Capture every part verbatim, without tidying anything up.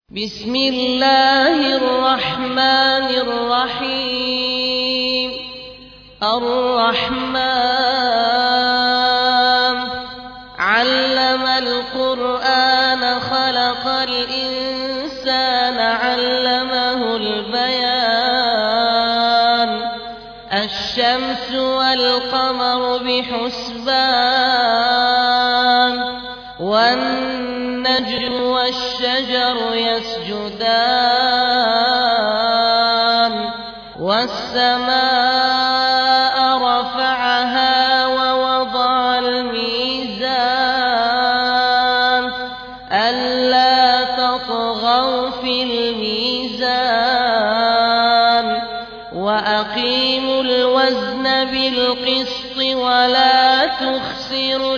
بسم الله الرحمن الرحيم. الرحمن علم القرآن خلق الإنسان علمه البيان. الشمس والقمر بحسبان والنجم والشجر يسجدان والسماء رفعها ووضع الميزان ألا تطغوا في الميزان وأقيموا الوزن بالقسط ولا تخسروا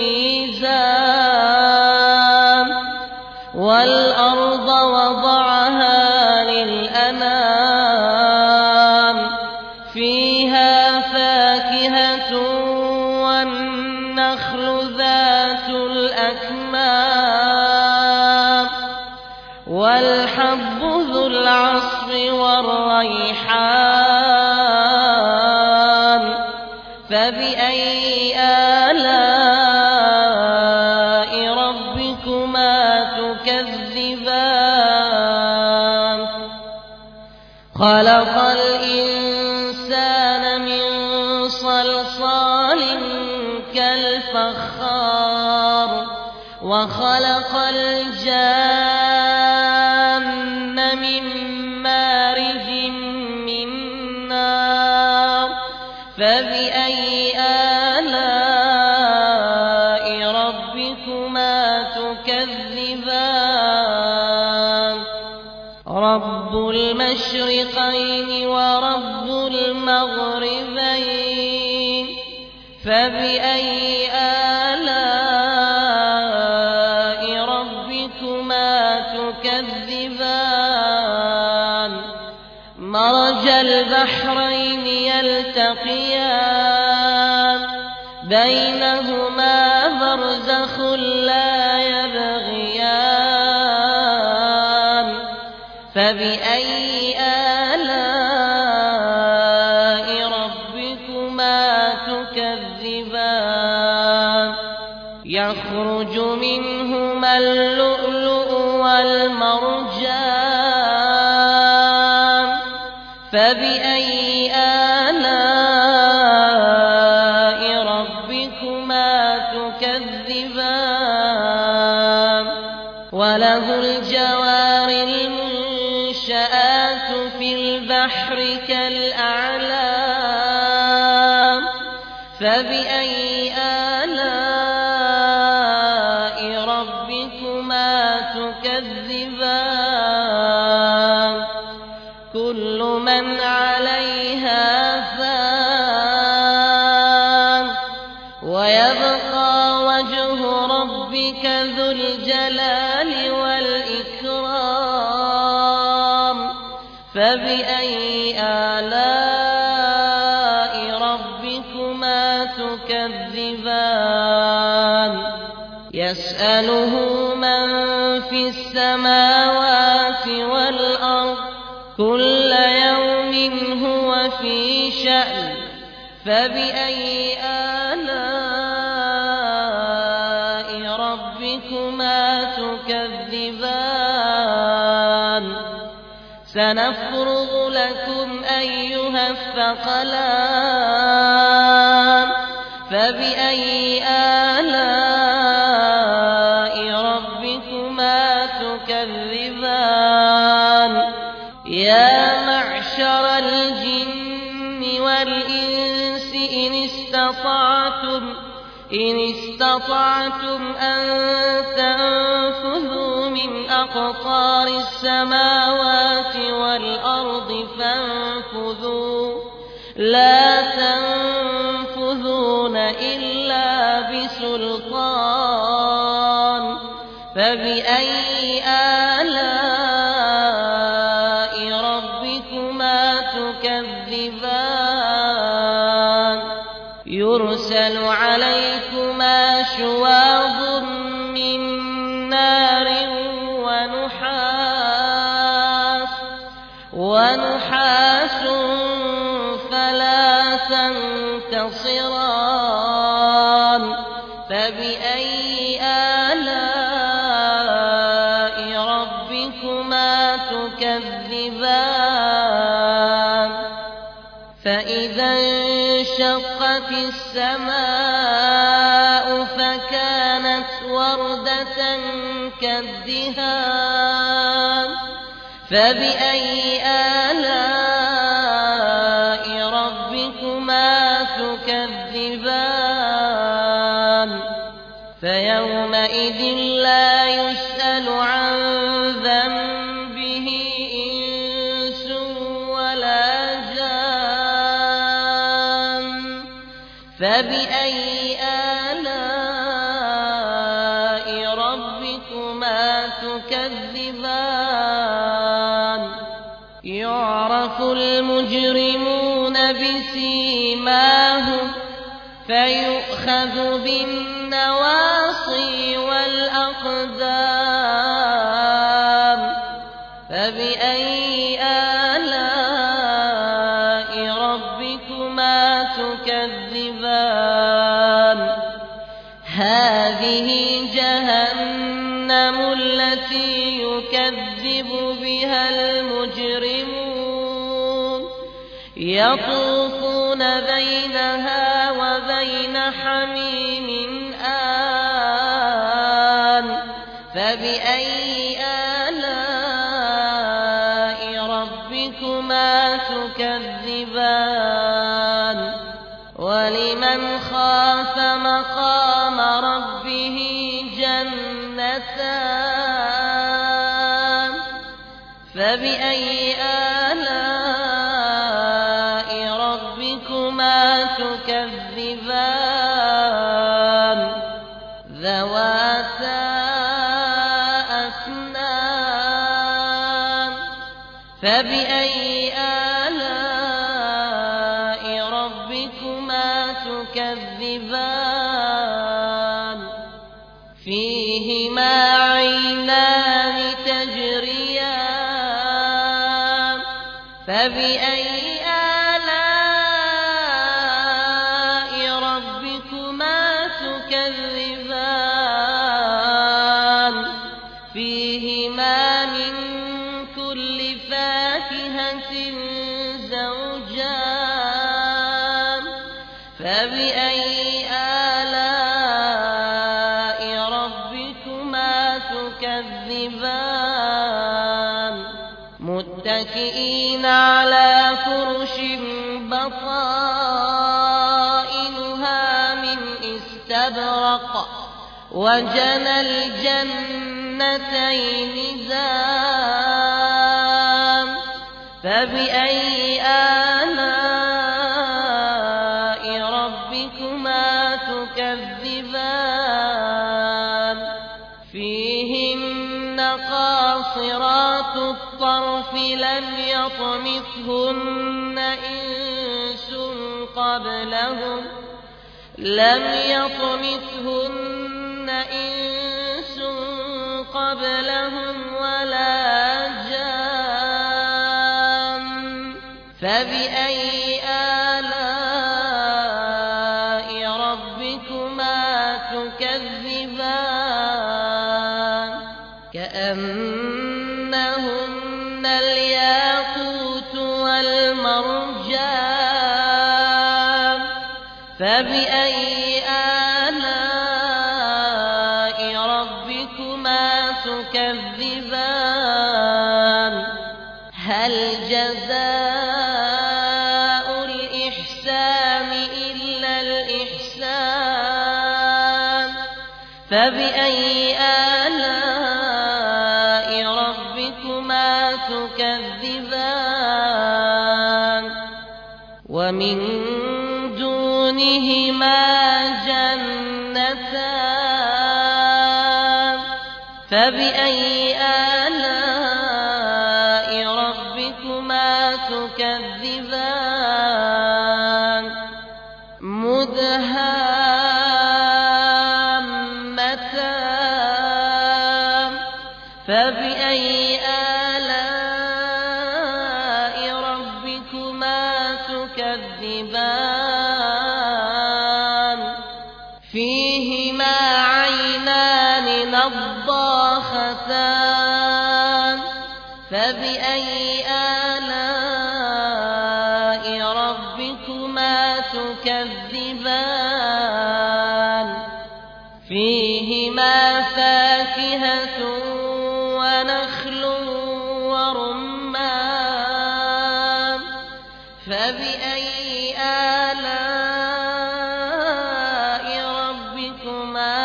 الميزان والأرض وضعها للأنام فيها فاكهة والنخل ذات الأكمام والحب ذو العصف والريحان فبأي آلاء ربكما تكذبان خلق الإنسان من صلصال كالفخار وخلق الجان من مارج من نار فبأي آلاء ربكما تكذبان رب المشرقين ورب المغربين فبأي آلاء ربكما تكذبان مرج البحرين يلتقيان بينهما برزخ لا يبغيان فبأي آلاء ربكما تكذبان يخرج منهما اللؤلؤ والمرجان فبأي آلاء ربكما تكذبان وله الجوار المنشآت في البحر كالأعلام فبأي آلاء ربكما تكذبان كل من عليها فان ويبقى وجه ربك ذو الجلال والإكرام فبأي آلاء ربكما تكذبان يسأله من في السماوات والأرض كل يوم هو في شأن فبأي آلاء ربكما تكذبان سنفرغ لكم أيها الثقلان فبأي آلاء ربكما تكذبان يا معشر الجن والإنس إن استطعتم إن استطعتم أن تنفذوا من أقطار السماوات والأرض فانفذوا لا تنفذون إلا بسلطان فبأي آلاء ربكما تكذبان يرسل عليكما شواظ من نار ونحاس ونحاس فلا تنتصران فبأي آلاء ربكما تكذبان فإذا انشقت السماء فكانت وردة كالدهان فبأي آلاء ربكما تكذبان فيومئذ لا يسأل عن ذنبه إنس ولا جان فبأي آلاء ربكما تكذبان يعرف المجرمون بسيماهم فيؤخذ بالنواصي والأقدام فبأي آلاء ربكما تكذبان هذه جهنم التي يكذب بها المجرمون يطوفون بينها وبين حميم آن فبأي آلاء ربكما تكذبان ولمن خاف مقام ربه جنتان فبأي آلاء ربكما تكذبان ذواتا أفنان فبأي آلاء ربكما تكذبان فيهما عينان تجريان فبأي آلاء ربكما تكذبان فيهما من كل فاكهة زوجان فبأي آلاء ربكما تكذبان متكئين على فرش بطائنها من استبرق وجنى الجنتين دان فبأي آلاء ربكما تكذبان فيهن قاصرات الطرف لم يطمثهن إنس قبلهم لم يطمثهن إنس قبلهم ولا جان فبأي آلاء ربكما تكذبان كأنهن الياقوت والمرجان فبأي آلاء ربكما تكذبان هل جزاء الإحسان إلا الإحسان فبأي آلاء ربكما تكذبان ومن دونهما جنتان فبأي آلاء ربكما تكذبان مدهامتان فبأي آلاء فبأي آلاء ربكما تكذبان فيهما فاكهة ونخل ورمان فبأي آلاء ربكما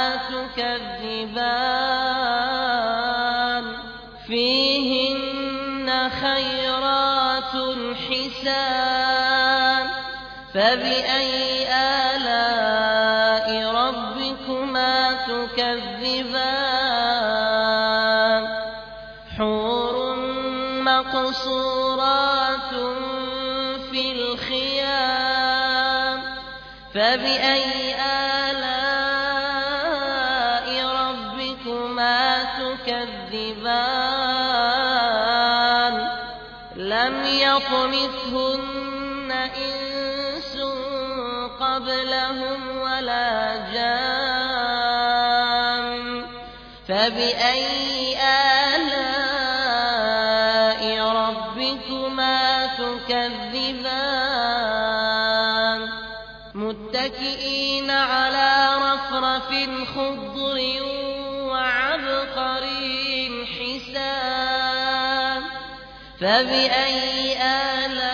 تكذبان فيهن خيرات حسان فبأي آلاء ربكما تكذبان حور مقصورات في الخيام فبأي آلاء ربكما تكذبان لم يطمثهن إنس قبلهم ولا جان فبأي آلاء ربكما تكذبان متكئين على رفرف خضر وعبقري حسان فبأي آلاء